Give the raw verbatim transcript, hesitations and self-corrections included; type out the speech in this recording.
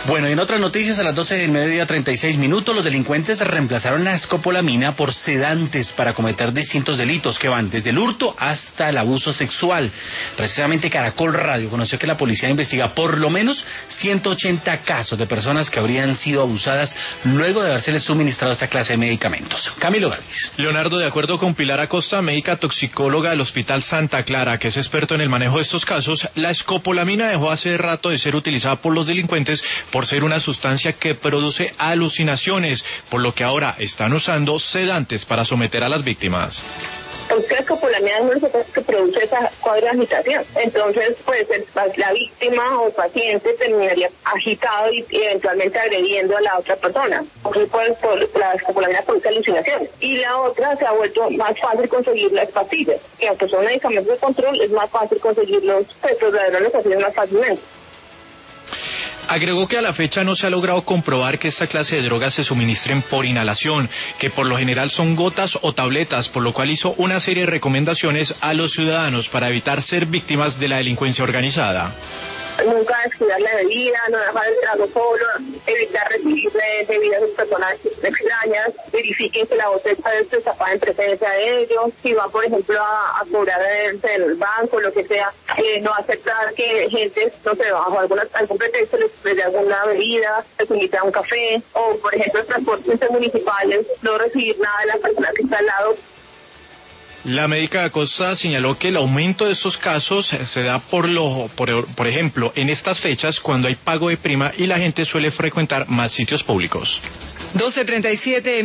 Bueno, y en otras noticias, a las doce del mediodía, treinta y seis minutos, los delincuentes reemplazaron la escopolamina por sedantes para cometer distintos delitos que van desde el hurto hasta el abuso sexual. Precisamente Caracol Radio conoció que la policía investiga por lo menos ciento ochenta casos de personas que habrían sido abusadas luego de habérseles suministrado esta clase de medicamentos. Camilo Galvis. Leonardo, de acuerdo con Pilar Acosta, médica toxicóloga del Hospital Santa Clara, que es experto en el manejo de estos casos, la escopolamina dejó hace rato de ser utilizada por los delincuentes por ser una sustancia que produce alucinaciones, por lo que ahora están usando sedantes para someter a las víctimas. Porque la escopolamina es una sustancia que produce esa cuadro de agitación. Entonces, pues el, la víctima o paciente terminaría agitado y, y eventualmente agrediendo a la otra persona. Porque pues, por, la escopolamina produce alucinaciones. Y la otra, se ha vuelto más fácil conseguir las pastillas, que aunque son medicamentos de control, es más fácil conseguirlos, pues los ladrones los hacen más fácilmente. Agregó que a la fecha no se ha logrado comprobar que esta clase de drogas se suministren por inhalación, que por lo general son gotas o tabletas, por lo cual hizo una serie de recomendaciones a los ciudadanos para evitar ser víctimas de la delincuencia organizada. Nunca descuidar la bebida, no dejar el trago solo, evitar recibir bebidas de personas extrañas, verifiquen que la botella está destapada en presencia de ellos, si van por ejemplo a, a cobrar en el banco, lo que sea, eh, no aceptar que gente, no sé, bajo alguna, algún pretexto les, les dé alguna bebida, les invita a un café, o por ejemplo transportes intermunicipales, no recibir nada de la persona que está al lado. La médica Acosta señaló que el aumento de estos casos se da por lo, por, por ejemplo, en estas fechas cuando hay pago de prima y la gente suele frecuentar más sitios públicos. doce treinta y siete